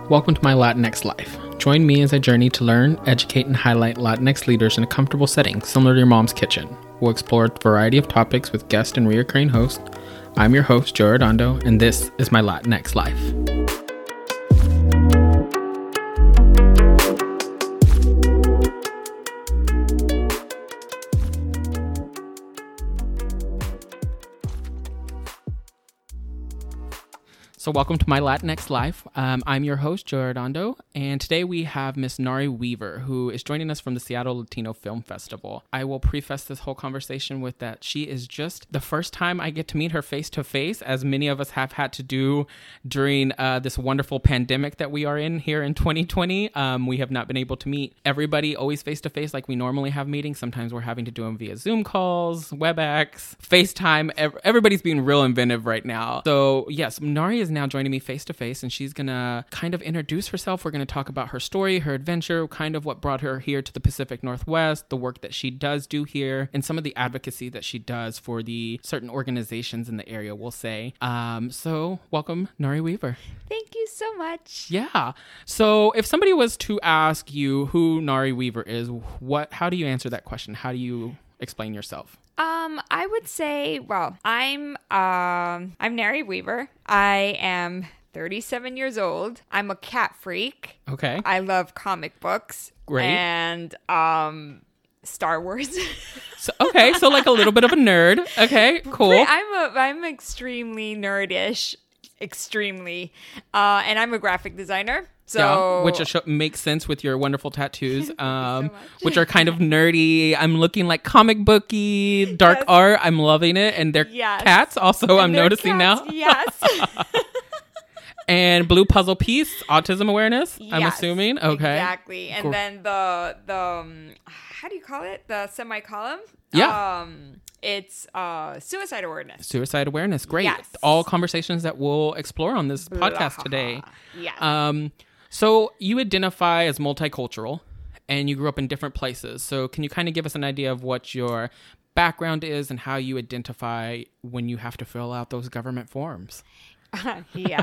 Welcome to my Latinx life. Join me as I journey to learn, educate, and highlight Latinx leaders in a comfortable setting similar to your mom's kitchen. We'll explore a variety of topics with guest and reoccurring hosts. I'm your host, Joe Redondo, and this is my Latinx life. So welcome to my Latinx life. I'm your host, Joe Redondo, and today we have Miss Nari Weaver, who is joining us from the Seattle Latino Film Festival. I will preface this whole conversation with that she is just the first time I get to meet her face to face, as many of us have had to do during this wonderful pandemic that we are in here in 2020. We have not been able to meet everybody always face to face like we normally have meetings. Sometimes we're having to do them via Zoom calls, WebEx, FaceTime. Everybody's being real inventive right now. So yes, Nari is now joining me face to face, and she's gonna kind of introduce herself. We're gonna talk about her story, her adventure, kind of what brought her here to the Pacific Northwest, the work that she does do here, and some of the advocacy that she does for the certain organizations in the area, we'll say. So welcome, Nari Weaver. Thank you so much. Yeah. So if somebody was to ask you who Nari Weaver is, how do you answer that question? How do you explain yourself? I would say, I'm Nari Weaver. I am 37 years old. I'm a cat freak. Okay. I love comic books. Great. And Star Wars. So like a little bit of a nerd. Okay, cool. I'm extremely nerdish. Extremely. And I'm a graphic designer. So, yeah, which makes sense with your wonderful tattoos, which are kind of nerdy. I'm looking like comic booky, dark art. I'm loving it. And they're cats also, I'm noticing cats, now. Yes. And blue puzzle piece, autism awareness, yes, I'm assuming. Okay. Exactly. And then the how do you call it? The semicolon? Yeah. It's suicide awareness. Suicide awareness. Great. Yes. All conversations that we'll explore on this podcast today. Yeah. So you identify as multicultural and you grew up in different places. So can you kind of give us an idea of what your background is and how you identify when you have to fill out those government forms? Yeah.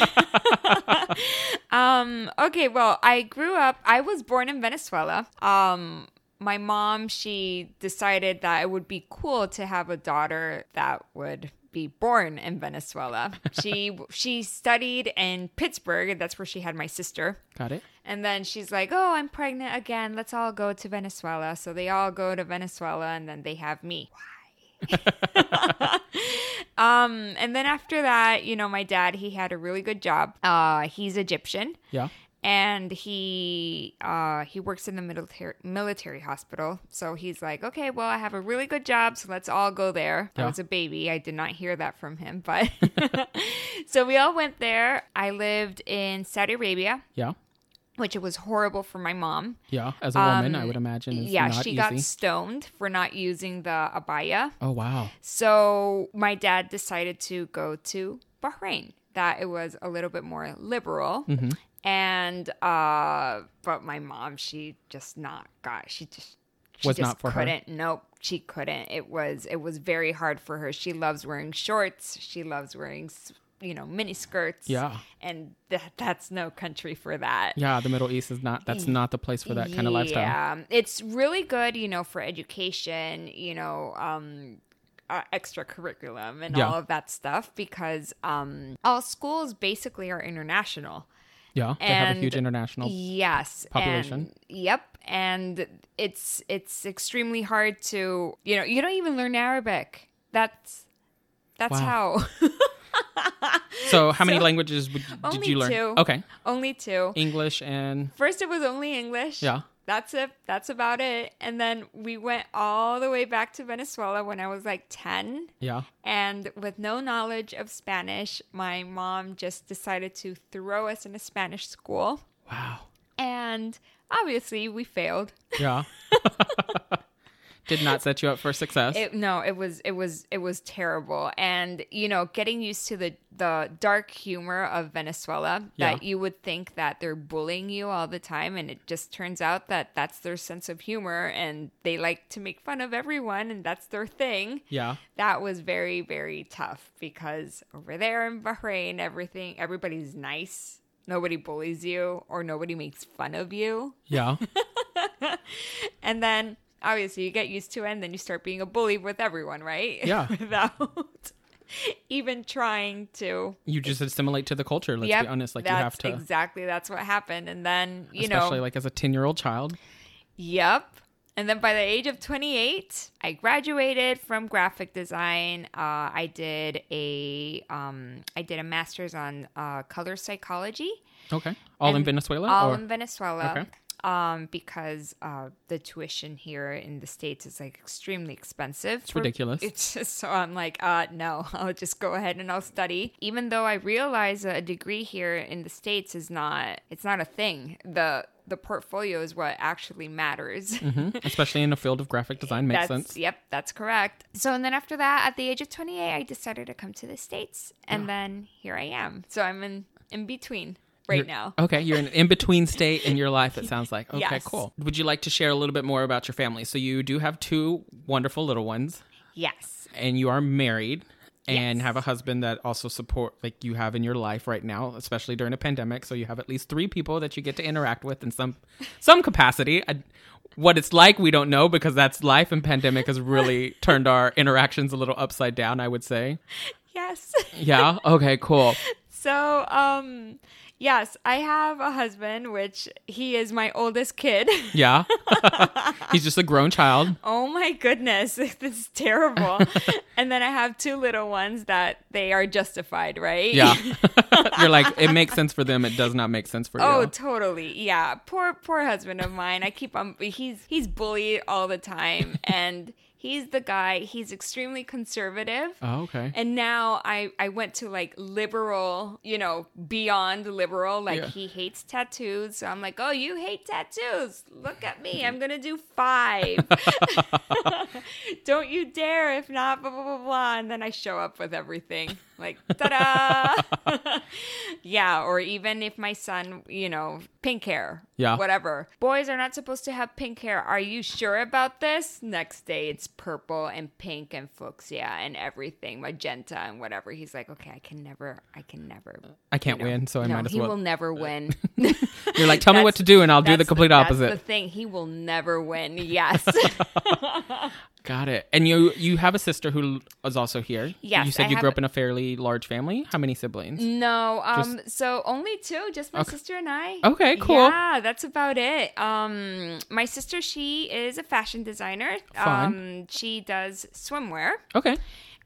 Okay, well, I was born in Venezuela. My mom, she decided that it would be cool to have a daughter that would be born in Venezuela. She studied in Pittsburgh. That's where she had my sister. Got it. And then she's like, oh, I'm pregnant again. Let's all go to Venezuela. So they all go to Venezuela, and then they have me. Why? And then after that, my dad, he had a really good job. He's Egyptian. Yeah. And he works in the military hospital. So he's like, okay, well, I have a really good job, so let's all go there. I was a baby. I did not hear that from him, but so we all went there. I lived in Saudi Arabia. Yeah. Which it was horrible for my mom. Yeah, as a woman, I would imagine is not she easy. got stoned for not using the abaya. Oh, wow. So my dad decided to go to Bahrain. That it was a little bit more liberal. Mm-hmm. And, but my mom, she just not for her. Nope, she couldn't. It was very hard for her. She loves wearing shorts. She loves wearing, mini skirts. Yeah. And that's no country for that. Yeah. The Middle East that's not the place for that kind of lifestyle. Yeah. It's really good, for education, extra curriculum and all of that stuff because, all schools basically are international. Yeah, they have a huge international population. And it's extremely hard to, you don't even learn Arabic. That's how. So how many languages did you learn? Two. Okay. Only two. English and... First it was only English. Yeah. That's it. That's about it. And then we went all the way back to Venezuela when I was like 10. Yeah. And with no knowledge of Spanish, my mom just decided to throw us in a Spanish school. Wow. And obviously we failed. Yeah. Did not set you up for success. It was terrible. And, getting used to the dark humor of Venezuela, that you would think that they're bullying you all the time. And it just turns out that that's their sense of humor and they like to make fun of everyone and that's their thing. Yeah. That was very, very tough because over there in Bahrain, everybody's nice. nobody bullies you or nobody makes fun of you. Yeah. And then obviously you get used to it and then you start being a bully with everyone, right? Yeah. Without even trying to. You just assimilate to the culture. Let's be honest. Like you have to. That's what happened. And then, especially like as a 10-year-old child. Yep. And then by the age of 28, I graduated from graphic design. I did a master's on color psychology. Okay. All in Venezuela? All in Venezuela. Okay. Because the tuition here in the States is like extremely expensive. It's ridiculous. It's just, so I'm like, no, I'll just go ahead and I'll study. Even though I realize a degree here in the States it's not a thing. The portfolio is what actually matters. Especially in the field of graphic design. Makes sense. Yep, that's correct. So, and then after that, at the age of 28, I decided to come to the States. And then here I am. So I'm in between now. Okay, you're in an in-between state in your life, it sounds like. Okay, Yes. cool. Would you like to share a little bit more about your family? So you do have 2 wonderful little ones. Yes. And you are married. And Yes. have a husband that also like you have in your life right now, especially during a pandemic. So you have at least 3 people that you get to interact with in some capacity. What it's like, we don't know, because that's life, and pandemic has really turned our interactions a little upside down, I would say. Yes. Yeah. Okay, cool. So, yes, I have a husband, which he is my oldest kid. Yeah. He's just a grown child. Oh my goodness, this is terrible. And then I have 2 little ones that they are justified, right? Yeah. You're like, it makes sense for them. It does not make sense for you. Oh, totally. Yeah. Poor husband of mine. I keep on, he's bullied all the time. And he's the guy, he's extremely conservative. Oh, okay. And now I went to like liberal, beyond liberal. Like he hates tattoos. So I'm like, oh, you hate tattoos. Look at me. I'm going to do 5. Don't you dare. If not, blah, blah, blah, blah. And then I show up with everything. Like, ta-da! Yeah, or even if my son, pink hair. Yeah. Whatever. Boys are not supposed to have pink hair. Are you sure about this? Next day, it's purple and pink and fuchsia and everything, magenta and whatever. He's like, okay, I can never. I can't win, so I might as well. He will never win. You're like, tell me what to do, and I'll do the complete opposite. That's the thing. He will never win. Yes. Got it. And you have a sister who is also here. Yes. You said you grew up in a fairly large family. How many siblings? No. So only 2, just my sister and I. Okay, cool. Yeah, that's about it. My sister, she is a fashion designer. Fun. She does swimwear. Okay.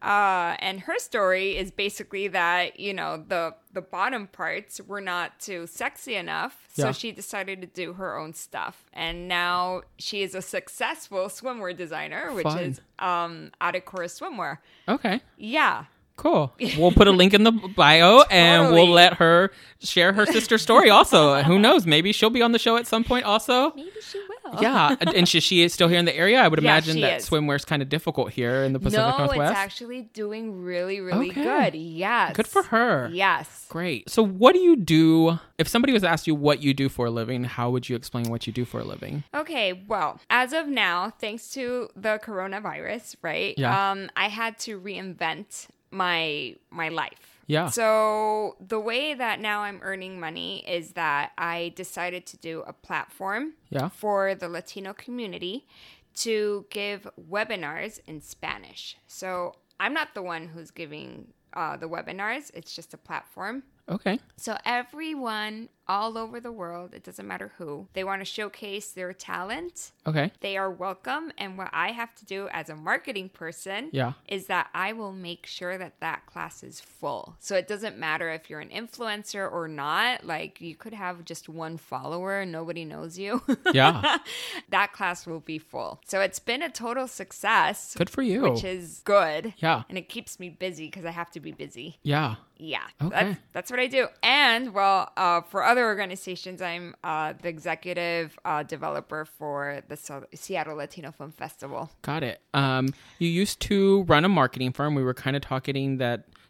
And her story is basically that, the bottom parts were not too sexy enough. So Yeah. she decided to do her own stuff. And now she is a successful swimwear designer, which Fun. is Adecor Swimwear. Okay. Yeah. Cool. We'll put a link in the bio and Totally. we'll let her share her sister's story also. Who knows? Maybe she'll be on the show at some point also. Maybe she will. Yeah. And she is still here in the area. I would Yeah, imagine she that is. swimwear is kind of difficult here in the Pacific Northwest. No, it's actually doing really, really Okay. good. Yes. Good for her. Yes. Great. So what do you do? If somebody was asked you what you do for a living, how would you explain what you do for a living? Okay, well, as of now, thanks to the coronavirus, right? Yeah. I had to reinvent my life. Yeah. So the way that now I'm earning money is that I decided to do a platform Yeah. for the Latino community to give webinars in Spanish. So I'm not the one who's giving the webinars. It's just a platform. Okay. So everyone all over the world, it doesn't matter who, they want to showcase their talent. Okay. They are welcome. And what I have to do as a marketing person Yeah. is that I will make sure that that class is full. So it doesn't matter if you're an influencer or not. Like you could have just 1 follower and nobody knows you. Yeah. That class will be full. So it's been a total success. Good for you. Which is good. Yeah. And it keeps me busy because I have to be busy. Yeah. Yeah, Okay. that's what I do. And, well, for other organizations, I'm the executive developer for the Seattle Latino Film Festival. Got it. You used to run a marketing firm. We were kind of talking that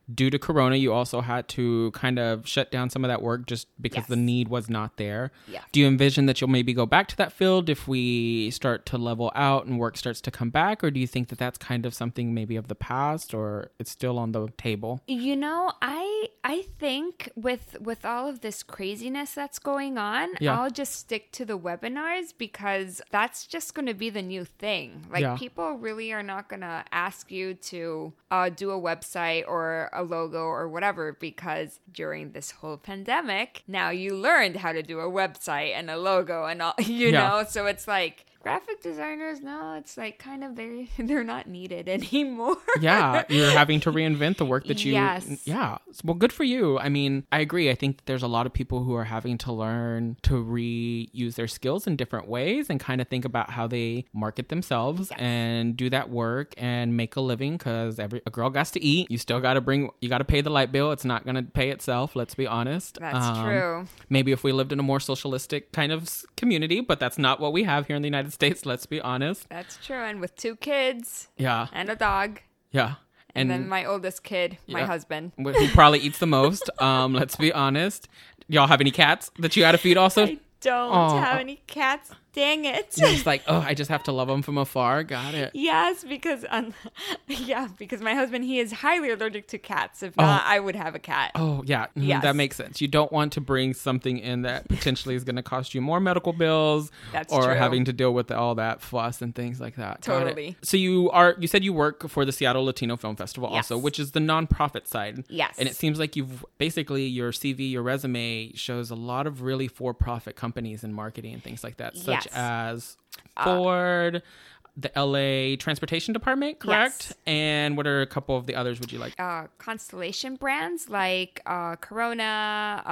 due to Corona, you also had to kind of shut down some of that work just because the need was not there. Yeah. Do you envision that you'll maybe go back to that field if we start to level out and work starts to come back? Or do you think that that's kind of something maybe of the past, or it's still on the table? You know, I think with all of this craziness that's going on, I'll just stick to the webinars because that's just going to be the new thing. Like people really are not going to ask you to do a website or a logo or whatever, because during this whole pandemic, now you learned how to do a website and a logo and all, you know, so it's like, graphic designers, no, it's like kind of they're not needed anymore. Yeah, you're having to reinvent the work that you... Yes. Yeah. Well, good for you. I mean, I agree. I think there's a lot of people who are having to learn to reuse their skills in different ways and kind of think about how they market themselves and do that work and make a living, because a girl got to eat. You still got to pay the light bill. It's not going to pay itself. Let's be honest. That's true. Maybe if we lived in a more socialistic kind of community, but that's not what we have here in the United States, let's be honest. That's true. And with 2 kids. Yeah. And a dog. Yeah. And then my oldest kid, my husband. Who probably eats the most. Let's be honest. Y'all have any cats that you got to feed also? I don't have any cats. Dang it. It's like, I just have to love them from afar. Got it. Yes, because because my husband, he is highly allergic to cats. If not, I would have a cat. Oh, yeah. Yes. That makes sense. You don't want to bring something in that potentially is going to cost you more medical bills. That's or true. Having to deal with all that fuss and things like that. Totally. So you said you work for the Seattle Latino Film Festival also, which is the nonprofit side. Yes. And it seems like you've basically, your CV, your resume shows a lot of really for-profit companies in marketing and things like that, such as Ford, the LA Transportation Department, correct? Yes. And what are a couple of the others would you like? Constellation brands like Corona,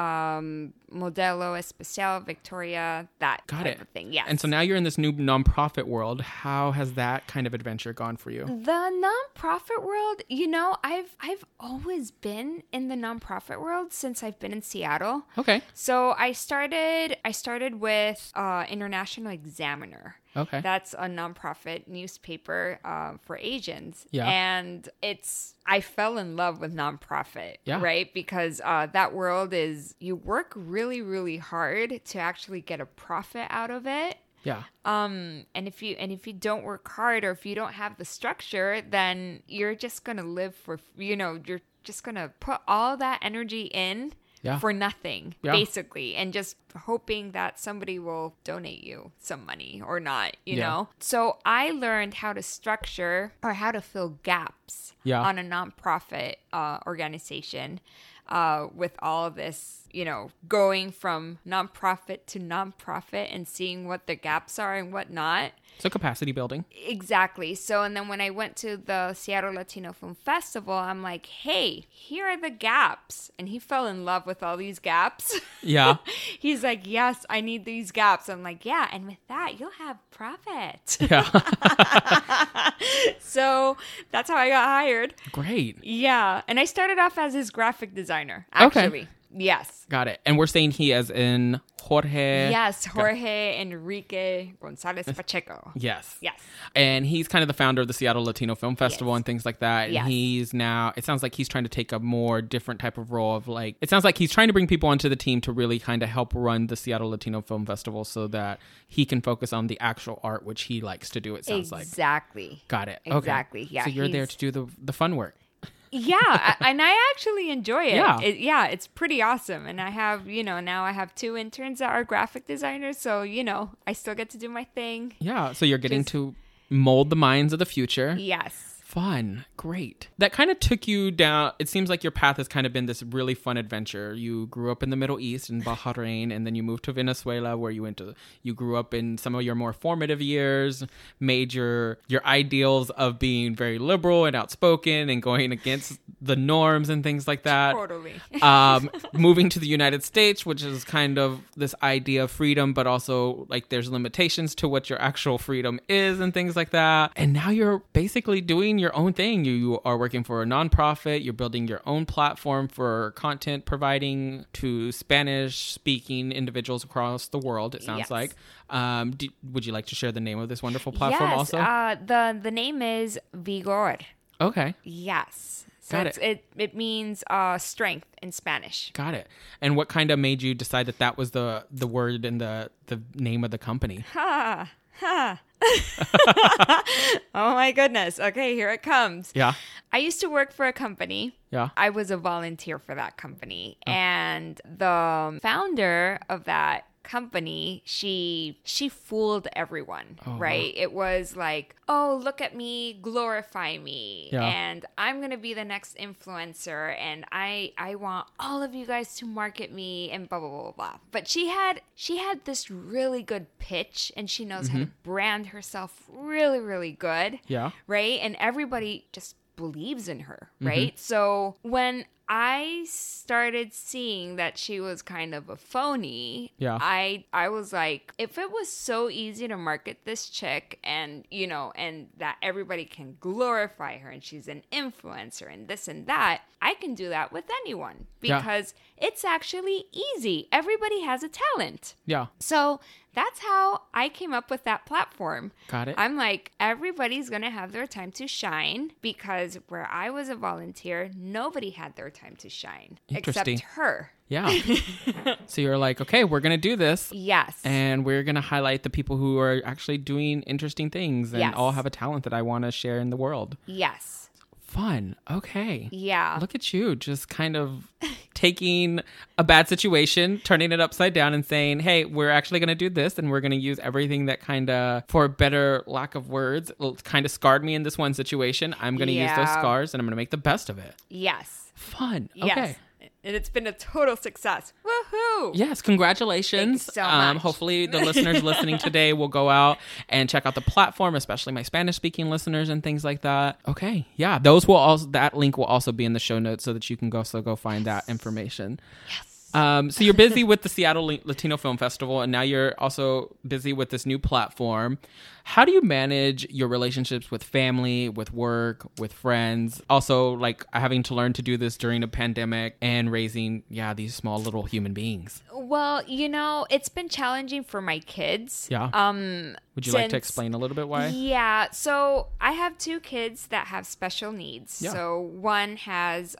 Modelo Especial, Victoria, that type of thing. Yes. And so now you're in this new nonprofit world. How has that kind of adventure gone for you? The nonprofit world, you know, I've always been in the nonprofit world since I've been in Seattle. Okay. So I started with International Examiner. Okay. That's a nonprofit newspaper for Asians. Yeah. And I fell in love with nonprofit, right? Because that world is, you work really, really hard to actually get a profit out of it. Yeah. And if you don't work hard, or if you don't have the structure, then you're just going to live for, you're just going to put all that energy in for nothing, basically, and just hoping that somebody will donate you some money or not, you know? So I learned how to structure or how to fill gaps on a nonprofit organization with all of this, going from nonprofit to nonprofit and seeing what the gaps are and what not. So capacity building. Exactly. So, and then when I went to the Seattle Latino Film Festival, I'm like, hey, here are the gaps. And he fell in love with all these gaps. Yeah. He's like, yes, I need these gaps. I'm like, yeah. And with that, you'll have profit. Yeah. So that's how I got hired. Great. Yeah. And I started off as his graphic designer, actually. Okay. Yes. Got it. And we're saying he as in Jorge. Yes, Jorge Enrique Gonzalez Pacheco. Yes. Yes. And he's kind of the founder of the Seattle Latino Film Festival and things like that. And he's now, it sounds like he's trying to take a more different type of role of like, it sounds like he's trying to bring people onto the team to really kind of help run the Seattle Latino Film Festival so that he can focus on the actual art, which he likes to do, it sounds like. Exactly. Got it. Exactly. Okay. Yeah. So you're there to do the fun work. Yeah, and I actually enjoy it. Yeah. It's pretty awesome. And I have, now I have 2 interns that are graphic designers. So, I still get to do my thing. Yeah. So you're getting to mold the minds of the future. Yes. Fun. Great. That kind of took you down. It seems like your path has kind of been this really fun adventure. You grew up in the Middle East in Bahrain, and then you moved to Venezuela where you grew up in some of your more formative years, made your ideals of being very liberal and outspoken and going against the norms and things like that. Totally. Moving to the United States, which is kind of this idea of freedom, but also like there's limitations to what your actual freedom is and things like that. And now you're basically doing your own thing. You are working for a nonprofit. You're building your own platform for content providing to Spanish-speaking individuals across the world, it sounds like. Would you like to share the name of this wonderful platform also? The name is Vigor. Okay. Yes. So Got it means strength in Spanish. Got it. And what kind of made you decide that that was the word and the name of the company? Ha ha. Oh my goodness. Okay, here it comes. Yeah. I used to work for a company. Yeah. I was a volunteer for that company. And the founder of that company, she fooled everyone, right? Wow. It was like, oh, look at me, glorify me, and I'm gonna be the next influencer, and I want all of you guys to market me, and blah blah blah blah. But she had this really good pitch, and she knows how to brand herself really really good, right? And everybody just believes in her, right? So when I started seeing that she was kind of a phony, I was like, if it was so easy to market this chick and, and that everybody can glorify her and she's an influencer and this and that, I can do that with anyone because it's actually easy. Everybody has a talent. Yeah. So that's how I came up with that platform. Got it. I'm like, everybody's going to have their time to shine because where I was a volunteer, nobody had their time to shine except her. Yeah. So you're like, okay, we're going to do this. Yes. And we're going to highlight the people who are actually doing interesting things and all have a talent that I want to share in the world. Yes. Fun. Okay. Yeah. Look at you just kind of taking a bad situation, turning it upside down and saying, hey, we're actually going to do this and we're going to use everything that kind of, for a better lack of words, kind of scarred me in this one situation. I'm going to use those scars and I'm going to make the best of it. Yes. Fun. Yes. Okay. And it's been a total success. Woohoo! Yes, congratulations. Thank you so much. Hopefully the listeners listening today will go out and check out the platform, especially my Spanish-speaking listeners and things like that. Okay, yeah, that link will also be in the show notes so that you can go find that information. Yes. So you're busy with the Seattle Latino Film Festival, and now you're also busy with this new platform. How do you manage your relationships with family, with work, with friends? Also, like having to learn to do this during a pandemic and raising, these small little human beings. Well, it's been challenging for my kids. Yeah. Would you like to explain a little bit why? Yeah. So I have 2 kids that have special needs. Yeah. So one has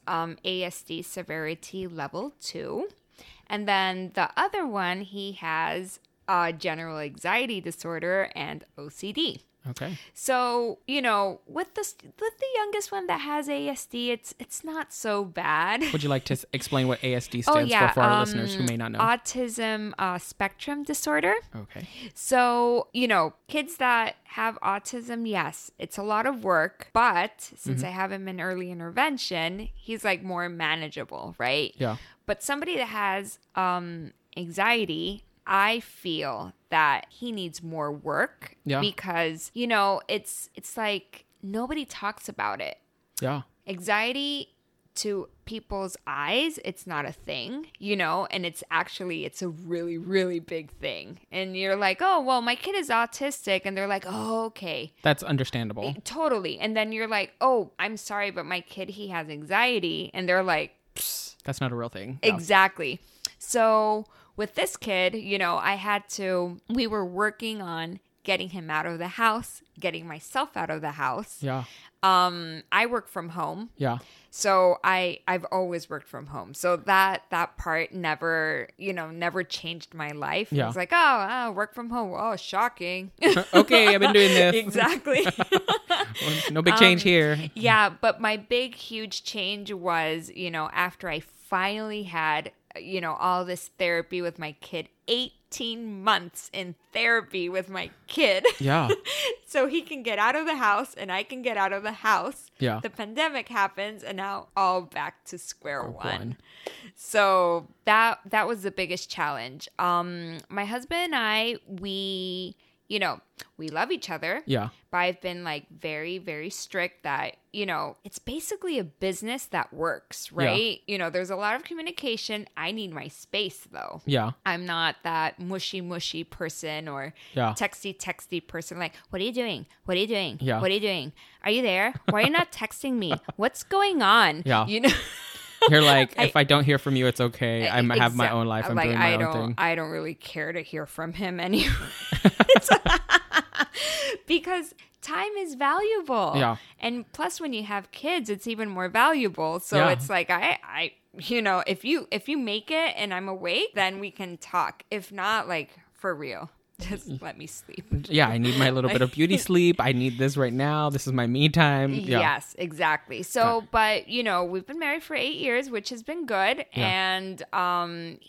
ASD severity level 2. And then the other one, he has general anxiety disorder and OCD. Okay. So, with the youngest one that has ASD, it's not so bad. Would you like to explain what ASD stands for our listeners who may not know? Autism spectrum disorder. Okay. So, kids that have autism, yes, it's a lot of work, but since I have him in early intervention, he's like more manageable, right? Yeah. But somebody that has anxiety, I feel that he needs more work because, it's like nobody talks about it. Yeah. Anxiety to people's eyes, it's not a thing, and it's a really, really big thing. And you're like, oh, well, my kid is autistic. And they're like, oh, okay. That's understandable. Totally. And then you're like, oh, I'm sorry, but my kid, he has anxiety. And they're like, psst. That's not a real thing. Exactly. So with this kid, we were working on getting him out of the house, getting myself out of the house. Yeah. I work from home. Yeah. So I've always worked from home. So that part never changed my life. Yeah. It was like, oh, work from home. Oh, shocking. Okay, I've been doing this. Exactly. No big change here. Yeah, but my big, huge change was, after I finally had, all this therapy with my kid, 18 months in therapy with my kid. Yeah. So he can get out of the house and I can get out of the house. Yeah. The pandemic happens and now all back to square one. So that was the biggest challenge. My husband and I, we love each other. Yeah. But I've been like very, very strict that, it's basically a business that works, right? Yeah. There's a lot of communication. I need my space though. Yeah. I'm not that mushy person or texty person. Like, what are you doing? What are you doing? Yeah. What are you doing? Are you there? Why are you not texting me? What's going on? Yeah. You're like, if I don't hear from you, it's okay. I have my own life. I'm doing my own thing. I don't really care to hear from him anyway. Because time is valuable. Yeah. And plus when you have kids, it's even more valuable. So it's like, I if you make it and I'm awake, then we can talk. If not, like, for real, just let me sleep. Yeah, I need my little bit of beauty sleep. I need this right now. This is my me time. Yeah. Yes, exactly. So, but, we've been married for 8 years, which has been good. Yeah. And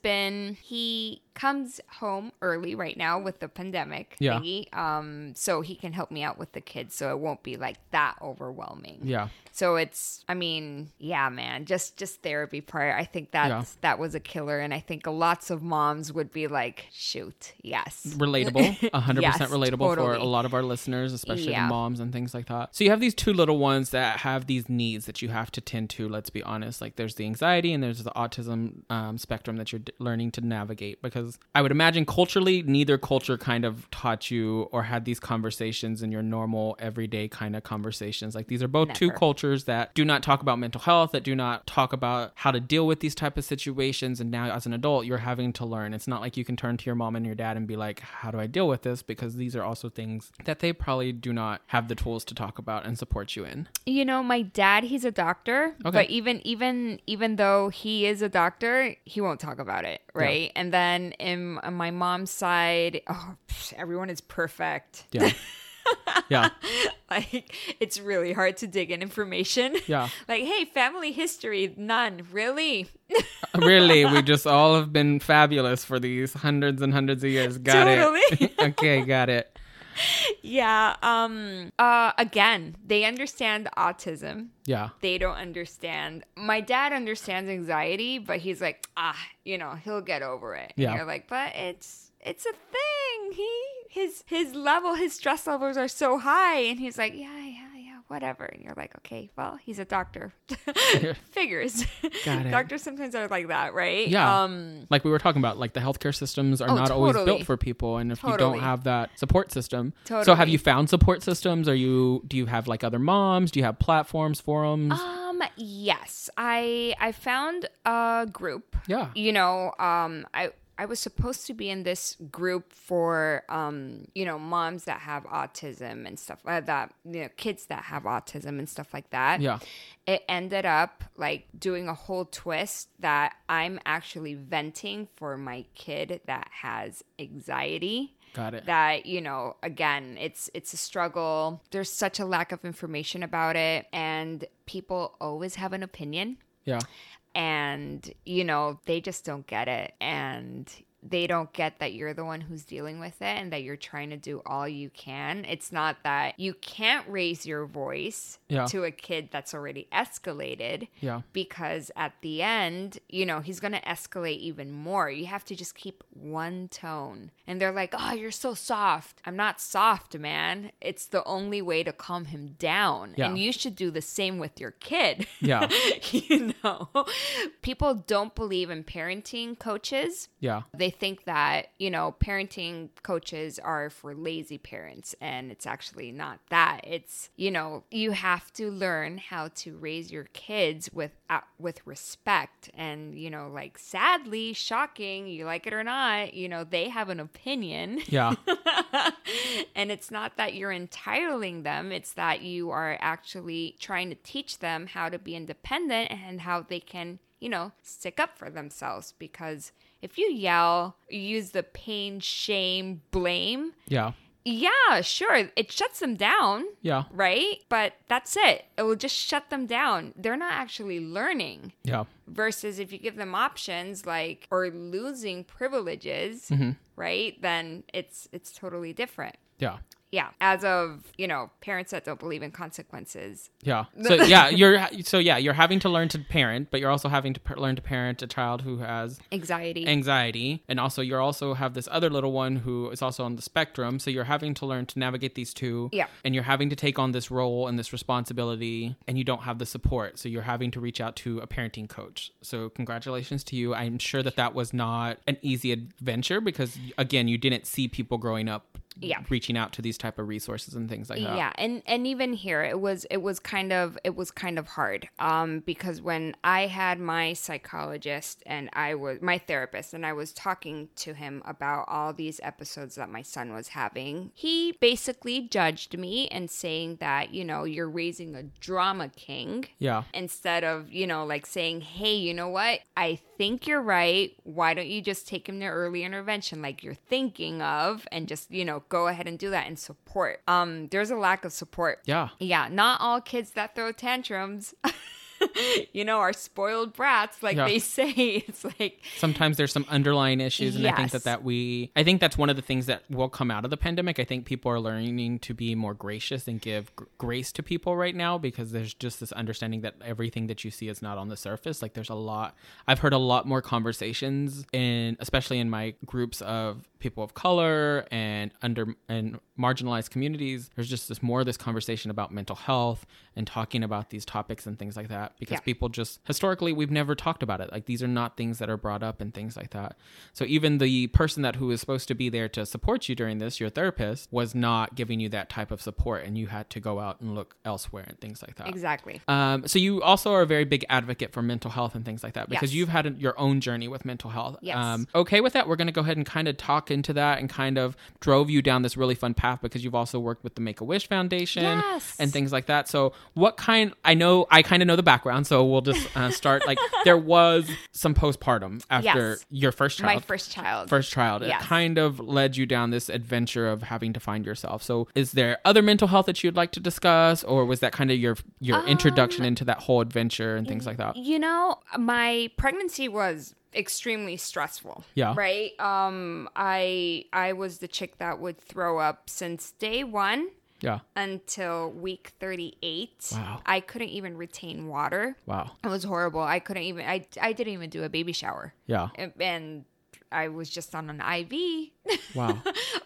he comes home early right now with the pandemic thingy. So he can help me out with the kids. So it won't be like that overwhelming. Yeah. So it's, man, just therapy prior. I think that was a killer. And I think lots of moms would be like, shoot, yes. Relatable, 100% Yes, relatable for totally. a lot of our listeners, especially the moms and things like that. So you have these two little ones that have these needs that you have to tend to, let's be honest. Like there's the anxiety and there's the autism spectrum that you're learning to navigate, because I would imagine culturally, neither culture kind of taught you or had these conversations in your normal everyday kind of conversations. Like these are both two cultures that do not talk about mental health, that do not talk about how to deal with these type of situations. And now as an adult, you're having to learn. It's not like you can turn to your mom and your dad and be like, how do I deal with this? Because these are also things that they probably do not have the tools to talk about and support you in. My dad, he's a doctor, but even though he is a doctor, he won't talk about it, right? Yeah. And then on my mom's side, everyone is perfect. Yeah. Yeah. Like, it's really hard to dig in information. Yeah. Like, hey, family history, none. Really? Really? We just all have been fabulous for these hundreds and hundreds of years. Got it. Okay, got it. Yeah. Again, they understand autism. Yeah. They don't understand. My dad understands anxiety, but he's like, he'll get over it. Yeah. And you're like, but it's a thing. His stress levels are so high, and he's like, yeah, whatever. And you're like, okay, well, he's a doctor. Figures. Got it. Doctors sometimes are like that, right? Yeah. Like we were talking about, like the healthcare systems are not always built for people. And if you don't have that support system. Totally. So have you found support systems? Do you have like other moms? Do you have platforms, forums? Yes. I found a group. Yeah. I was supposed to be in this group for, moms that have autism and stuff like that, kids that have autism and stuff like that. Yeah. It ended up like doing a whole twist that I'm actually venting for my kid that has anxiety. Got it. That, again, it's a struggle. There's such a lack of information about it, and people always have an opinion. Yeah. And, they just don't get it. And they don't get that you're the one who's dealing with it and that you're trying to do all you can. It's not that you can't raise your voice to a kid that's already escalated. Yeah. Because at the end, he's going to escalate even more. You have to just keep one tone. And they're like, oh, you're so soft. I'm not soft, man. It's the only way to calm him down. Yeah. And you should do the same with your kid. Yeah. People don't believe in parenting coaches. Yeah. They think that, parenting coaches are for lazy parents, and it's actually not that. It's, you have to learn how to raise your kids with respect. And, like, sadly, shocking, you like it or not, they have an opinion. Yeah. And it's not that you're entitling them. It's that you are actually trying to teach them how to be independent and how they can, stick up for themselves. Because if you yell, you use the pain, shame, blame. Yeah. Yeah, sure. It shuts them down. Yeah. Right? But that's it. It will just shut them down. They're not actually learning. Yeah. Versus if you give them options or losing privileges, right? Then it's totally different. Yeah. Yeah. As of, parents that don't believe in consequences. Yeah. You're having to learn to parent, but you're also having to learn to parent a child who has anxiety. And also you also have this other little one who is also on the spectrum. So you're having to learn to navigate these two. Yeah. And you're having to take on this role and this responsibility, and you don't have the support. So you're having to reach out to a parenting coach. So congratulations to you. I'm sure that was not an easy adventure because, again, you didn't see people growing up reaching out to these type of resources and things like that. Yeah, and even here it was kind of hard because when I had my psychologist and my therapist and I was talking to him about all these episodes that my son was having, he basically judged me and saying that, you're raising a drama king. Yeah. Instead of, like saying, hey, you know what? I think you're right. Why don't you just take him to early intervention like you're thinking of and just, go ahead and do that and support. There's a lack of support. Yeah. Yeah. Not all kids that throw tantrums are spoiled brats, like they say. It's like sometimes there's some underlying issues, and yes. I think that's one of the things that will come out of the pandemic. I think people are learning to be more gracious and give grace to people right now, because there's just this understanding that everything that you see is not on the surface. Like I've heard a lot more conversations especially in my groups of people of color and marginalized communities. There's just this conversation about mental health and talking about these topics and things like that, because people just historically, we've never talked about it. Like, these are not things that are brought up and things like that. So even the person who is supposed to be there to support you during this, your therapist, was not giving you that type of support, and you had to go out and look elsewhere and things like that. Exactly. So you also are a very big advocate for mental health and things like that, because you've had your own journey with mental health. Yes. Okay with that, we're going to go ahead and kind of talk into that and kind of drove you down this really fun path, because you've also worked with the Make-A-Wish Foundation and things like that. So I kind of know the background, so we'll just start. Like, there was some postpartum after your first child. My first child. It kind of led you down this adventure of having to find yourself. So is there other mental health that you'd like to discuss, or was that kind of your introduction into that whole adventure and things like that? My pregnancy was extremely stressful. Yeah. Right? I was the chick that would throw up since day one. Yeah. Until week 38. Wow. I couldn't even retain water. Wow. It was horrible. I didn't even do a baby shower. Yeah. And I was just on an IV. Wow.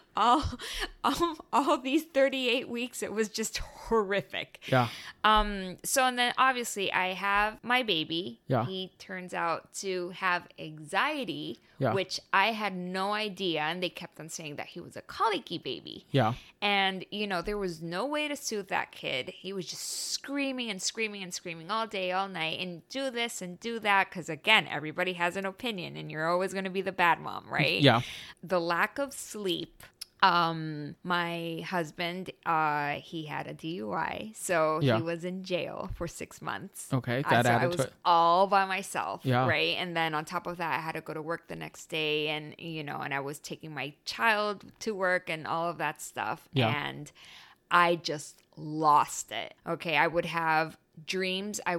all these 38 weeks, it was just horrific. Yeah. So, and then obviously I have my baby. Yeah. He turns out to have anxiety, yeah. which I had no idea. And they kept on saying that he was a colicky baby. Yeah. And, there was no way to soothe that kid. He was just screaming and screaming and screaming all day, all night, and do this and do that. Because again, everybody has an opinion and you're always going to be the bad mom, right? Yeah. The lack of sleep. My husband, he had a DUI, so he was in jail for 6 months. Okay, that added I was to it. all by myself, Yeah. right? And then on top of that, I had to go to work the next day, and and I was taking my child to work and all of that stuff, and I just lost it. Okay, I would have dreams. I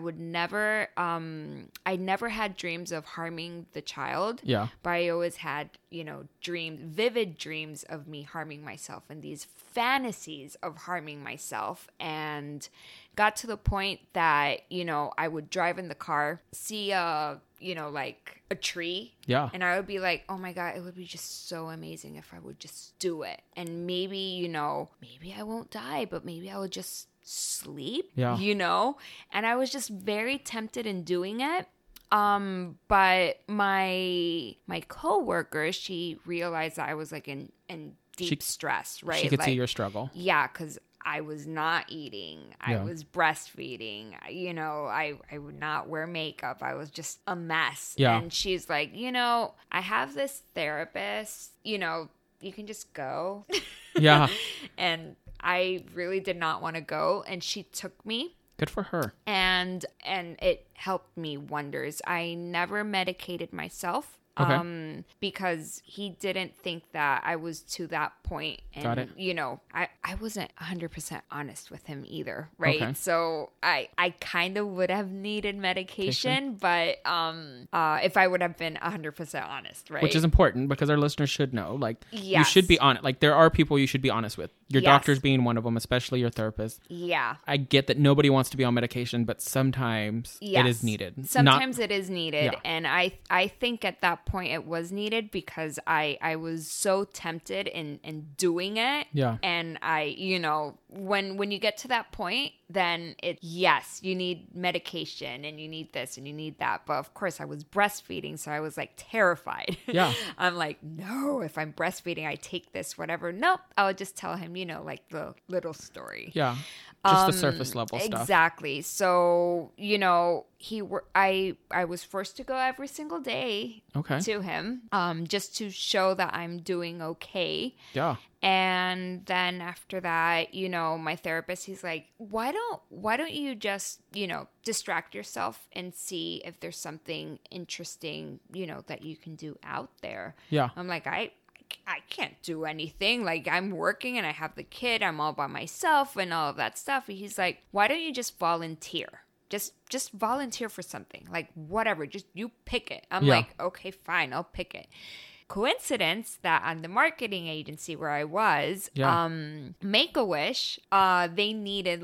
never had dreams of harming the child. Yeah. But I always had, vivid dreams of me harming myself and these fantasies of harming myself, and got to the point that, I would drive in the car, see like a tree. Yeah. And I would be like, oh my God, it would be just so amazing if I would just do it. And maybe, maybe I won't die, but maybe I would just sleep, and I was just very tempted in doing it. But my coworker, she realized that I was like in deep stress, right? She could see your struggle. Yeah, because I was not eating. I was breastfeeding. I would not wear makeup. I was just a mess. Yeah. And she's like, I have this therapist, you can just go. Yeah. And I really did not want to go, and she took me. Good for her. And it helped me wonders. I never medicated myself. Okay. Because he didn't think that I was to that point. And, Got it. I wasn't 100% honest with him either, right? Okay. So I kind of would have needed medication, but if I would have been 100% honest, right? Which is important, because our listeners should know, like, yes. You should be honest. Like, there are people you should be honest with. Your doctors being one of them, especially your therapist. Yeah. I get that nobody wants to be on medication, but sometimes it is needed. Sometimes it is needed. Yeah. And I think at that that point it was needed because I was so tempted in doing it. Yeah. And I, when you get to that point, then yes, you need medication and you need this and you need that. But of course I was breastfeeding, so I was like terrified. Yeah. I'm like, no, if I'm breastfeeding, I take this, whatever. Nope. I'll just tell him, like the little story. Yeah. Just the surface level stuff. Exactly. So, I was forced to go every single day to him, just to show that I'm doing okay. Yeah. And then after that, my therapist, he's like, why don't you just, distract yourself and see if there's something interesting, that you can do out there. Yeah. I'm like, I can't do anything. Like, I'm working and I have the kid. I'm all by myself and all of that stuff. And he's like, why don't you just volunteer? Just volunteer for something. Like, whatever. Just you pick it. I'm like, okay, fine. I'll pick it. Coincidence that on the marketing agency where I was, Make-A-Wish, they needed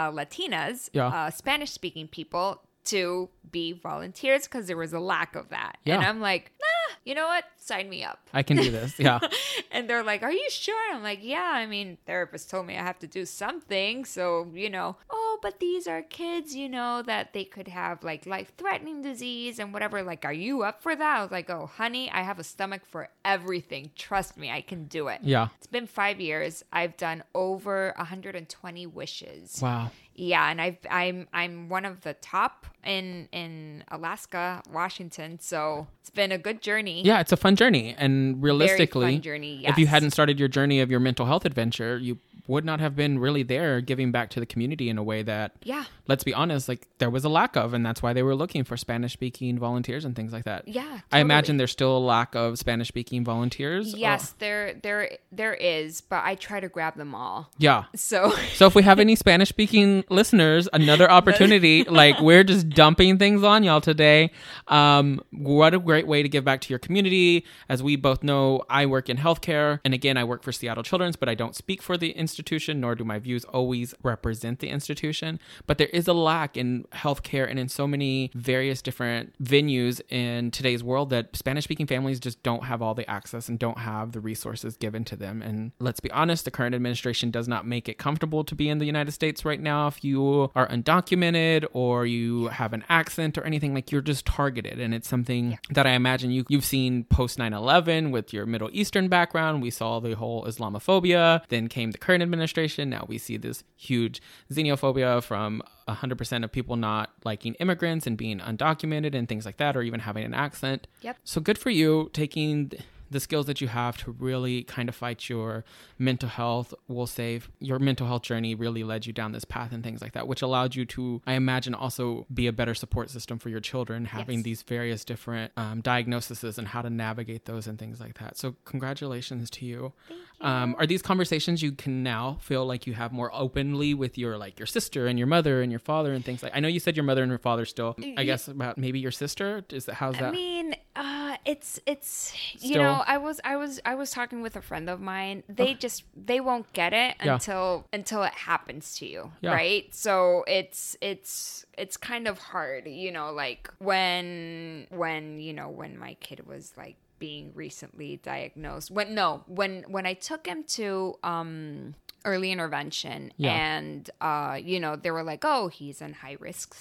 Latinas, Spanish-speaking people to be volunteers because there was a lack of that. Yeah. And I'm like, you know what? Sign me up. I can do this. Yeah. And they're like, are you sure? I'm like, yeah, I mean, therapist told me I have to do something. So, but these are kids, that they could have like life-threatening disease and whatever. Like, are you up for that? I was like, oh, honey, I have a stomach for everything. Trust me, I can do it. Yeah. It's been 5 years. I've done over 120 wishes. Wow. Yeah, and I'm one of the top in Alaska, Washington. So it's been a good journey. Yeah, it's a fun journey, and realistically, very fun journey. Yes. If you hadn't started your journey of your mental health adventure, you would not have been really there giving back to the community in a way that, let's be honest, like there was a lack of, and that's why they were looking for Spanish-speaking volunteers and things like that. Yeah, totally. I imagine there's still a lack of Spanish-speaking volunteers. Yes, there is, but I try to grab them all. Yeah. So if we have any Spanish-speaking listeners, another opportunity. Like, we're just dumping things on y'all today. What a great way to give back to your community. As we both know, I work in healthcare, and again, I work for Seattle Children's, but I don't speak for the institution, nor do my views always represent the institution. But there is a lack in healthcare and in so many various different venues in today's world that Spanish-speaking families just don't have all the access and don't have the resources given to them. And let's be honest, the current administration does not make it comfortable to be in the United States right now. If you are undocumented or you have an accent or anything, like, you're just targeted. And it's something that I imagine you've seen post 9/11 with your Middle Eastern background. We saw the whole Islamophobia, then came the current administration. Now we see this huge xenophobia from 100% of people not liking immigrants and being undocumented and things like that, or even having an accent. Yep. So good for you taking the skills that you have to really kind of fight your mental health. We'll say your mental health journey really led you down this path and things like that, which allowed you to, I imagine, also be a better support system for your children, having these various different diagnoses and how to navigate those and things like that. So congratulations to you. Thank you. Are these conversations you can now feel like you have more openly with your sister and your mother and your father and things like? I know you said your mother and your father still. I guess about maybe your sister. How's that? I mean, it's Still? I was talking with a friend of mine. They won't get it until it happens to you, right? So it's kind of hard, like when my kid was like being recently diagnosed. When I took him to early intervention and they were like, oh, he's in high risk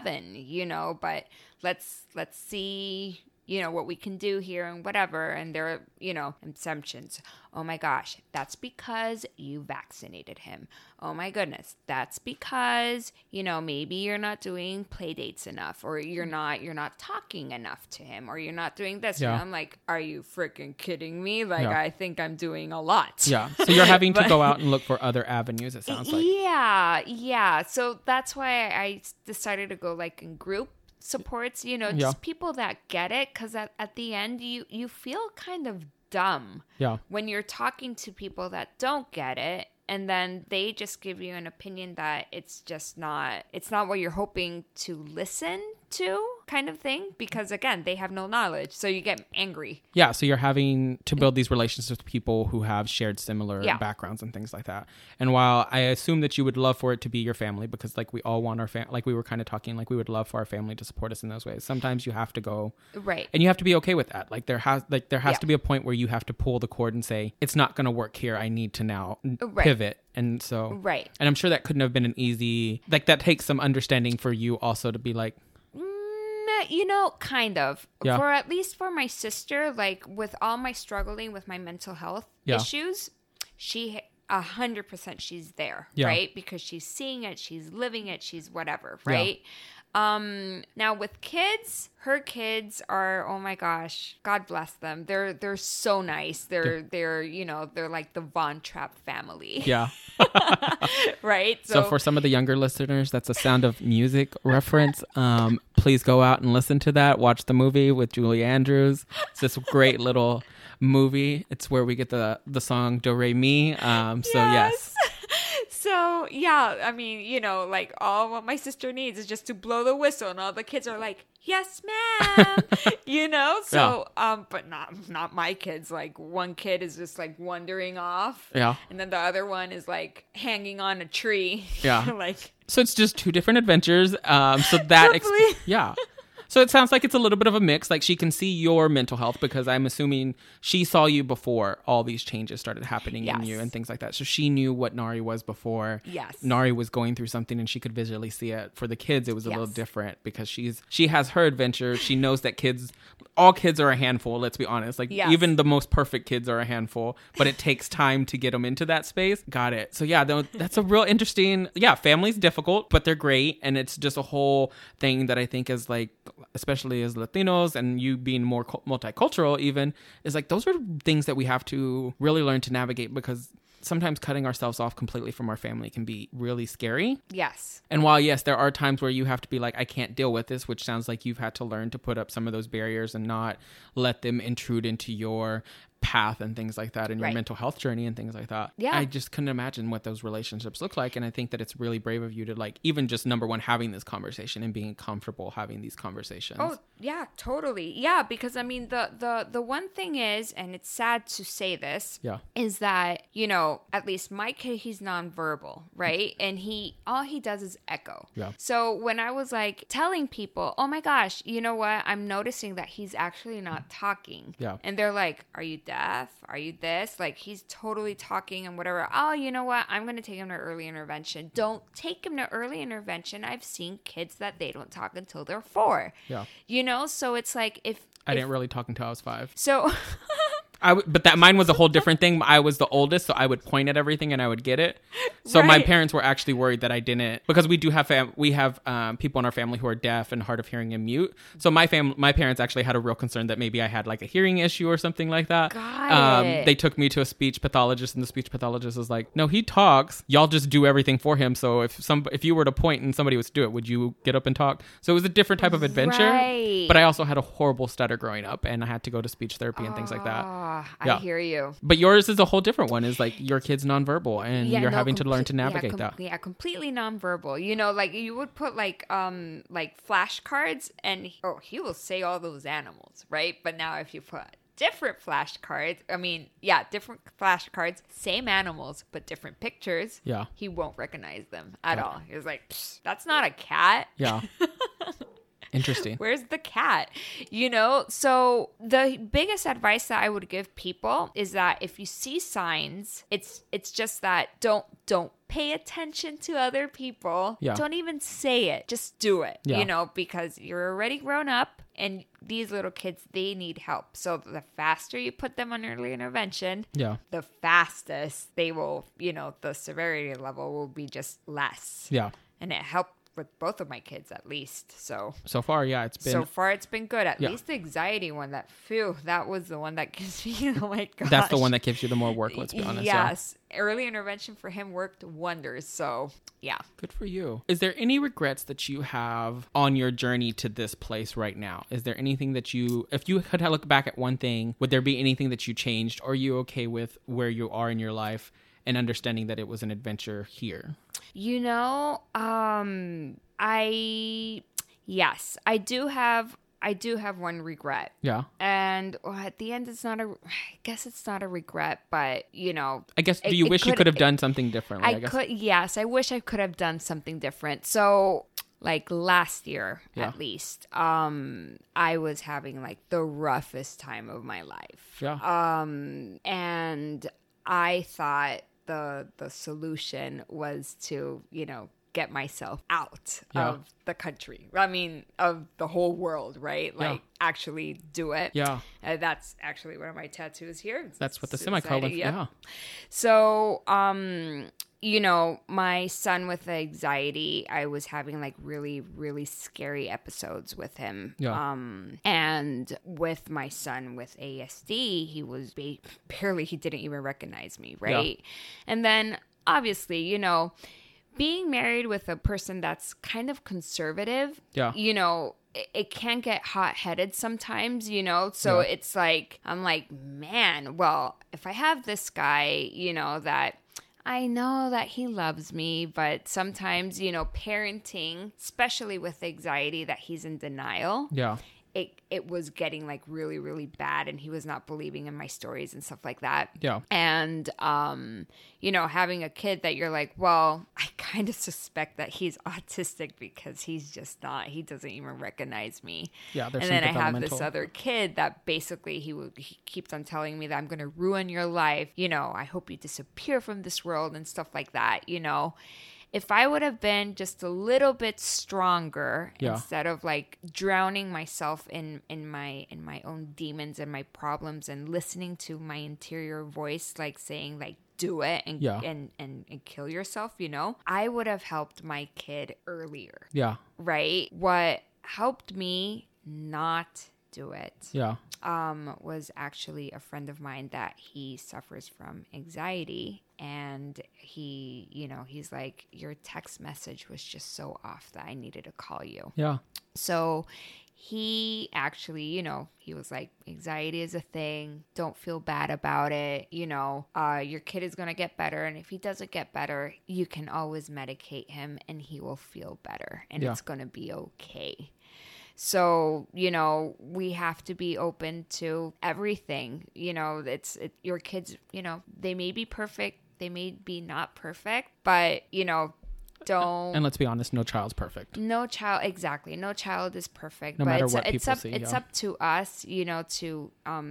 7, but let's see what we can do here and whatever. And there are, assumptions. Oh my gosh, that's because you vaccinated him. Oh my goodness, that's because, maybe you're not doing play dates enough, or you're not talking enough to him, or you're not doing this. Yeah. And I'm like, are you freaking kidding me? Like, I think I'm doing a lot. Yeah. So you're having to go out and look for other avenues, it sounds like. Yeah. So that's why I decided to go like in group supports, just people that get it, because at the end you feel kind of dumb when you're talking to people that don't get it, and then they just give you an opinion that it's not what you're hoping to listen to kind of thing, because again, they have no knowledge. So you get angry. Yeah. So you're having to build these relationships with people who have shared similar Yeah. backgrounds and things like that. And while I assume that you would love for it to be your family, because like we all want our like we were kind of talking, like we would love for our family to support us in those ways. Sometimes you have to go, Right. and you have to be okay with that. Like there has Yeah. to be a point where you have to pull the cord and say, it's not going to work here. I need to now Right. pivot. And so, Right. and I'm sure that couldn't have been an easy, like that takes some understanding for you also to be like, You know, kind of. Yeah. For at least for my sister, like with all my struggling with my mental health Yeah. issues, she 100% she's there, Yeah. right? Because she's seeing it, she's living it, she's whatever, Yeah. right? Now with kids, her kids are, oh my gosh, God bless them. They're so nice. They're you know, they're like the Von Trapp family. yeah. Right? So for some of the younger listeners, that's a Sound of Music reference. Please go out and listen to that. Watch the movie with Julie Andrews. It's this great little movie. It's where we get the song Do Re Mi. So yes. So, yeah, I mean, you know, like all what my sister needs is just to blow the whistle, and all the kids are like, yes, ma'am, you know? So, but not my kids. Like one kid is just like wandering off. Yeah. And then the other one is like hanging on a tree. Yeah. Like, So it's just two different adventures. So that, Hopefully. yeah. So it sounds like it's a little bit of a mix. Like she can see your mental health because I'm assuming she saw you before all these changes started happening in Yes. you and things like that. So she knew what Nari was before. Yes. Nari was going through something and she could visually see it. For the kids, it was a little Yes. different because she has her adventure. She knows that all kids are a handful. Let's be honest. Like Yes. even the most perfect kids are a handful, but it takes time to get them into that space. Got it. So yeah, that's a real interesting, family's difficult, but they're great. And it's just a whole thing that I think is like, especially as Latinos and you being more multicultural even, is like those are things that we have to really learn to navigate because sometimes cutting ourselves off completely from our family can be really scary. yes. And while, yes, there are times where you have to be like, I can't deal with this, which sounds like you've had to learn to put up some of those barriers and not let them intrude into your path and things like that and your Right. mental health journey and things like that. Yeah. I just couldn't imagine what those relationships look like. And I think that it's really brave of you to like, even just number one, having this conversation and being comfortable having these conversations. Oh, yeah, totally. Yeah, because I mean the one thing is, and it's sad to say this, Yeah. is that, you know, at least my kid, he's nonverbal, right? And all he does is echo. Yeah. So when I was like telling people, oh my gosh, you know what? I'm noticing that he's actually not talking. Yeah. And they're like, are you deaf? Are you this? Like he's totally talking and whatever. Oh, you know what? I'm going to take him to early intervention. Don't take him to early intervention. I've seen kids that they don't talk until they're 4. Yeah. You know, so it's like I didn't really talk until I was 5. so But that mine was a whole different thing. I was the oldest, so I would point at everything and I would get it. So my Right. parents were actually worried that I didn't, because we do have people in our family who are deaf and hard of hearing and mute. So my parents actually had a real concern that maybe I had like a hearing issue or something like that. Got it. They took me to a speech pathologist, and the speech pathologist was like, "No, he talks. Y'all just do everything for him. So if you were to point and somebody was to do it, would you get up and talk?" So it was a different type of adventure. Right. But I also had a horrible stutter growing up, and I had to go to speech therapy and things like that. I Yeah. hear you. But yours is a whole different one. Is like your kid's nonverbal, and you're having to learn to navigate that. Yeah, completely nonverbal. You know, like you would put like flashcards, and he will say all those animals, right? But now if you put different flashcards, different flashcards, same animals but different pictures. Yeah. He won't recognize them at all. He's like, "Psh, that's not a cat." Yeah. Interesting. Where's the cat? You know, so the biggest advice that I would give people is that if you see signs, it's just that don't pay attention to other people. Yeah. Don't even say it. Just do it. Yeah. You know, because you're already grown up and these little kids, they need help. So the faster you put them on early intervention, Yeah. the fastest they will, the severity level will be just less. Yeah. And it helped with both of my kids at least. So far, yeah, it's been. so far it's been good. At Yeah. least the anxiety one, that was the one that gives me, oh my gosh. That's the one that gives you the more work. Let's be honest. Yes. Early intervention for him worked wonders. So yeah. Good for you. Is there any regrets that you have on your journey to this place right now? Is there anything that if you could look back at one thing, would there be anything that you changed? Or are you okay with where you are in your life and understanding that it was an adventure here? Yes, I do have one regret. Yeah. And at the end, I guess it's not a regret, but I guess, do you wish you could have done something differently? Yes, I wish I could have done something different. So like last year, at least, I was having like the roughest time of my life. Yeah. And I thought the solution was to, get myself out of the country. I mean, of the whole world, right? Like actually do it. Yeah. That's actually one of my tattoos here. That's what the semicolon. Yeah. So, my son with anxiety, I was having like really, really scary episodes with him. Yeah. And with my son with ASD, he was barely, he didn't even recognize me, right? Yeah. And then obviously, being married with a person that's kind of conservative, it can get hot-headed sometimes, So it's like, I'm like, man, well, if I have this guy, that I know that he loves me, but sometimes, parenting, especially with anxiety, that he's in denial. Yeah. It was getting like really, really bad, and he was not believing in my stories and stuff like that. Yeah. And, having a kid that you're like, well, I kind of suspect that he's autistic because he's just not, he doesn't even recognize me. Yeah. And then I have this other kid that basically he keeps on telling me that I'm going to ruin your life. I hope you disappear from this world and stuff like that, If I would have been just a little bit stronger instead of like drowning myself in my own demons and my problems and listening to my interior voice, like saying like, do it and kill yourself, I would have helped my kid earlier. Yeah. Right. What helped me not do it. Yeah. Was actually a friend of mine that he suffers from anxiety, and he's like, your text message was just so off that I needed to call you. Yeah. So he actually, he was like, anxiety is a thing. Don't feel bad about it. Your kid is going to get better. And if he doesn't get better, you can always medicate him and he will feel better and it's going to be okay. So, we have to be open to everything. Your kids, they may be perfect. They may be not perfect, but, don't. And let's be honest, no child's perfect. Exactly. No child is perfect. No matter what people see. It's up to us, to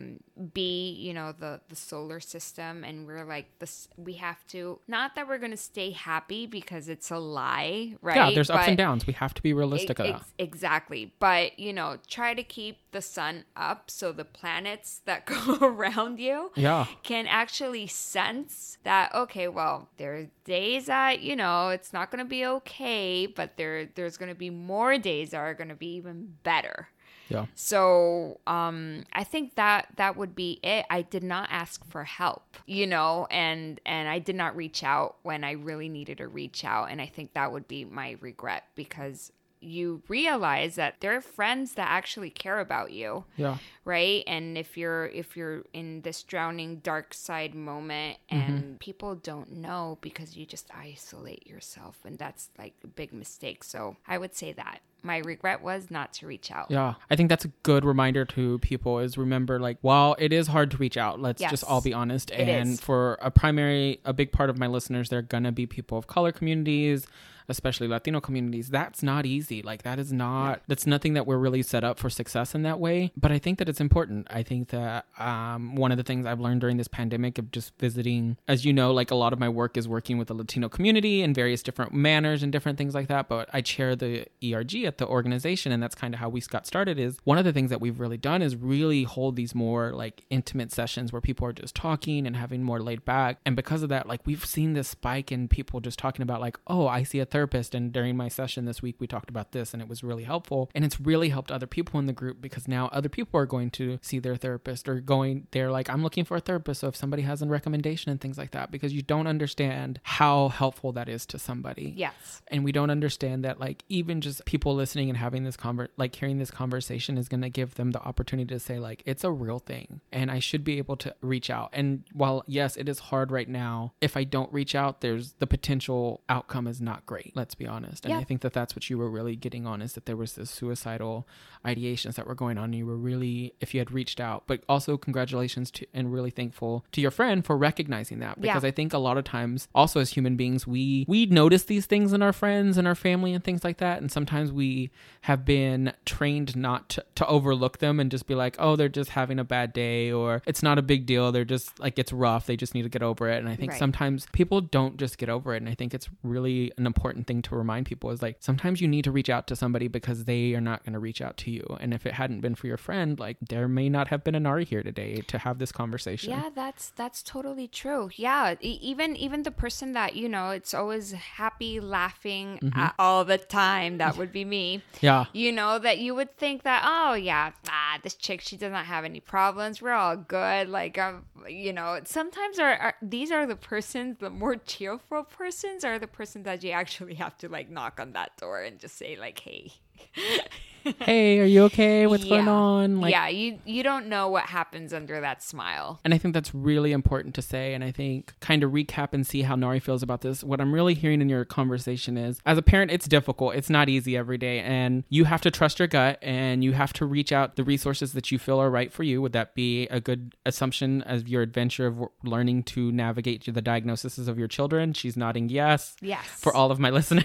be, the solar system. And we're like, we have to, not that we're going to stay happy because it's a lie, right? Yeah, there's ups and downs. We have to be realistic of that. Exactly. But, try to keep the sun up so the planets that go around you can actually sense that, okay, well, there are days that, it's not going to be okay, but there's going to be more days that are going to be even better. Yeah. So I think that would be it. I did not ask for help, and I did not reach out when I really needed to reach out. And I think that would be my regret, because you realize that there are friends that actually care about you. Yeah. Right. And if you're in this drowning dark side moment and people don't know because you just isolate yourself, and that's like a big mistake. So I would say that my regret was not to reach out. Yeah. I think that's a good reminder to people, is remember, like, while it is hard to reach out, let's just all be honest. And for a big part of my listeners, they're going to be people of color communities, especially Latino communities. That's not easy. Like, that's nothing that we're really set up for success in that way. But I think that it's important. I think that one of the things I've learned during this pandemic of just visiting, as you know, like, a lot of my work is working with the Latino community in various different manners and different things like that. But I chair the ERG at the organization, and that's kind of how we got started. Is one of the things that we've really done is really hold these more like intimate sessions where people are just talking and having more laid back. And because of that, like, we've seen this spike in people just talking about like, oh, I see a therapist, and during my session this week we talked about this and it was really helpful. And it's really helped other people in the group, because now other people are going to see their therapist, or they're like, I'm looking for a therapist, so if somebody has a recommendation and things like that, because you don't understand how helpful that is to somebody. Yes. And we don't understand that, like, even just people listening and having this hearing this conversation is going to give them the opportunity to say, like, it's a real thing and I should be able to reach out. And while yes, it is hard right now, if I don't reach out, there's the potential outcome is not great. great, let's be honest. And I think that that's what you were really getting on, is that there was this suicidal ideations that were going on. And you were really, if you had reached out, but also congratulations to, and really thankful to your friend for recognizing that, because I think a lot of times also as human beings, we notice these things in our friends and our family and things like that. And sometimes we have been trained not to overlook them and just be like, oh, they're just having a bad day, or it's not a big deal. They're just like, it's rough. They just need to get over it. And I think sometimes people don't just get over it. And I think it's really an important thing to remind people is like, sometimes you need to reach out to somebody because they are not going to reach out to you. And if it hadn't been for your friend, like there may not have been a Nari here today to have this conversation. Yeah, that's totally true. Yeah. Even the person that, you know, it's always happy, laughing all the time. That would be me. Yeah. You know, that you would think that, oh yeah, this chick, she doesn't have any problems. We're all good. Like, you know, sometimes these are the persons, the more cheerful persons are the persons that you actually have to like knock on that door and just say like, hey. Hey, are you okay? What's going on? Like, yeah, you don't know what happens under that smile. And I think that's really important to say. And I think kind of recap and see how Nari feels about this. What I'm really hearing in your conversation is, as a parent, it's difficult. It's not easy every day. And you have to trust your gut and you have to reach out the resources that you feel are right for you. Would that be a good assumption as your adventure of learning to navigate the diagnoses of your children? She's nodding yes. Yes. For all of my listeners.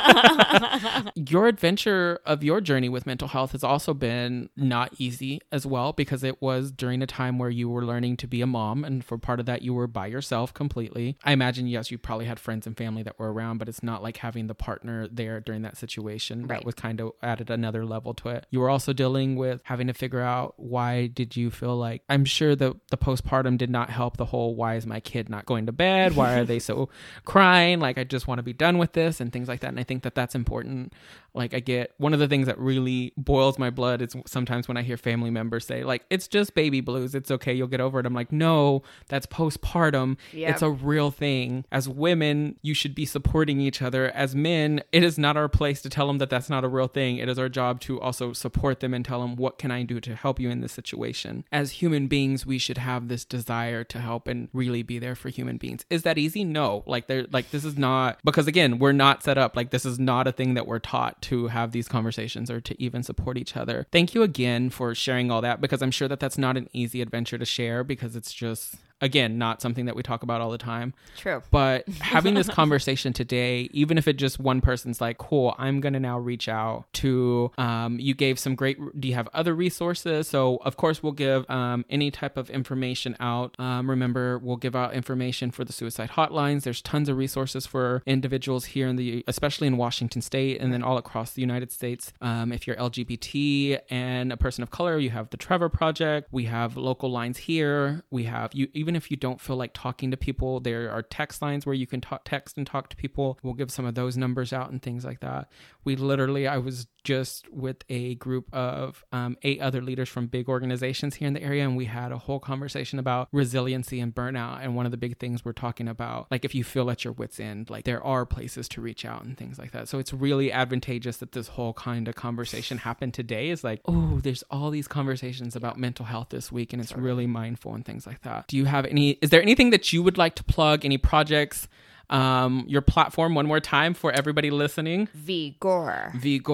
Your adventure of your journey with mental health has also been not easy as well, because it was during a time where you were learning to be a mom, and for part of that you were by yourself completely. I imagine, yes, you probably had friends and family that were around, but it's not like having the partner there during that situation. That was kind of added another level to it. You were also dealing with having to figure out, why did you feel like, I'm sure the postpartum did not help the whole, why is my kid not going to bed? Why are they so crying? Like, I just want to be done with this and things like that. And I think that that's important. Like, I get one of the things that really boils my blood is sometimes when I hear family members say like, it's just baby blues, it's okay, you'll get over it. I'm like, no, that's postpartum. It's a real thing. As women, you should be supporting each other. As men, it is not our place to tell them that that's not a real thing. It is our job to also support them and tell them, what can I do to help you in this situation? As human beings, we should have this desire to help and really be there for human beings. Is that easy? No. Like, this is not, because again, we're not set up, like this is not a thing that we're taught to have these conversations or to even support each other. Thank you again for sharing all that, because I'm sure that that's not an easy adventure to share, because it's just, again, not something that we talk about all the time. True. But having this conversation today, even if it just one person's like, cool, I'm going to now reach out to, you gave some great, do you have other resources? So of course we'll give any type of information out. Remember, we'll give out information for the suicide hotlines. There's tons of resources for individuals here especially in Washington State and then all across the United States. If you're LGBT and a person of color, you have the Trevor Project. We have local lines here. We have even if you don't feel like talking to people, there are text lines where you can text and talk to people. We'll give some of those numbers out and things like that. I was just with a group of 8 other leaders from big organizations here in the area, and we had a whole conversation about resiliency and burnout. And one of the big things we're talking about, like if you feel at your wit's end, like there are places to reach out and things like that. So it's really advantageous that this whole kind of conversation happened today. Is like, oh, there's all these conversations about mental health this week, and it's really mindful and things like that. Is there anything that you would like to plug? Any projects? Your platform one more time for everybody listening. Vigor.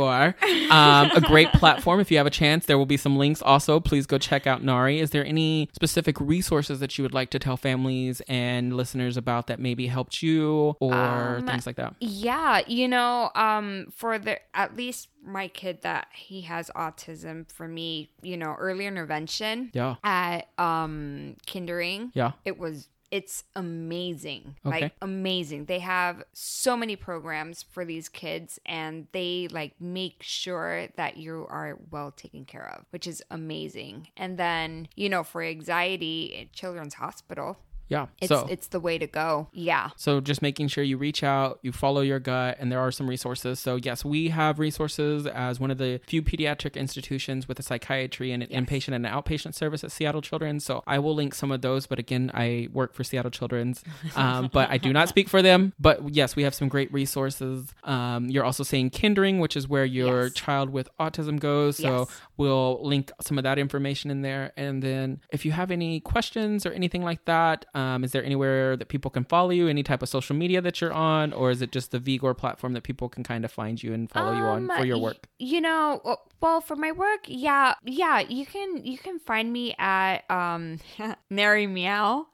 A great platform. If you have a chance, there will be some links also. Please go check out Nari. Is there any specific resources that you would like to tell families and listeners about that maybe helped you or things like that? Yeah, for at least my kid that he has autism, for me, early intervention at Kindering. Yeah. It's amazing. Okay. Like amazing. They have so many programs for these kids, and they like make sure that you are well taken care of, which is amazing. And then, for anxiety, Children's Hospital. Yeah. It's the way to go. Yeah. So just making sure you reach out, you follow your gut, and there are some resources. So yes, we have resources as one of the few pediatric institutions with a psychiatry and an inpatient and an outpatient service at Seattle Children's. So I will link some of those. But again, I work for Seattle Children's, but I do not speak for them. But yes, we have some great resources. You're also saying Kindering, which is where your child with autism goes. So we'll link some of that information in there. And then if you have any questions or anything like that, Is there anywhere that people can follow you? Any type of social media that you're on? Or is it just the Vigor platform that people can kind of find you and follow you on for your work? Well, for my work, yeah, you can find me at Nary Meow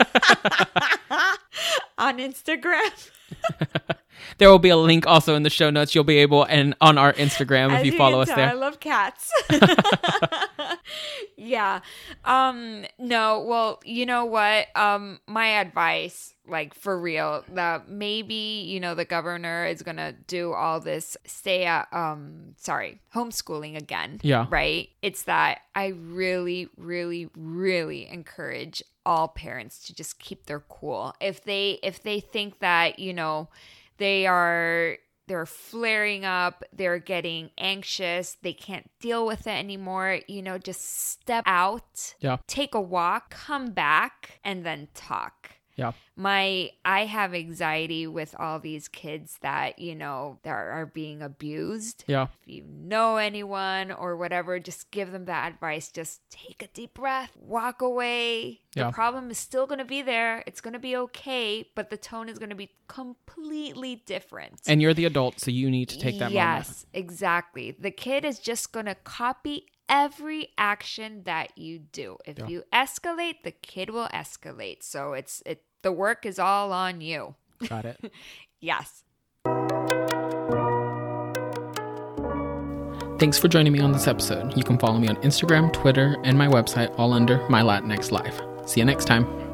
on Instagram. There will be a link also in the show notes. You'll be able, and on our Instagram, if you follow us there. I love cats. Yeah. No, well, you know what? My advice, like for real, that maybe, the governor is going to do all this homeschooling again. Yeah. Right? It's that I really, really, really encourage all parents to just keep their cool. If they think that, they're flaring up, they're getting anxious, they can't deal with it anymore, just step out, take a walk, come back, and then talk. Yeah. I have anxiety with all these kids that, that are being abused. Yeah. If you know anyone or whatever, just give them that advice. Just take a deep breath, walk away. The problem is still going to be there. It's going to be okay, but the tone is going to be completely different. And you're the adult, so you need to take that moment. Yes, exactly. The kid is just going to copy every action that you do. If you escalate, the kid will escalate. So the work is all on you. Got it. Yes. Thanks for joining me on this episode. You can follow me on Instagram, Twitter, and my website, all under My Latinx Life. See you next time.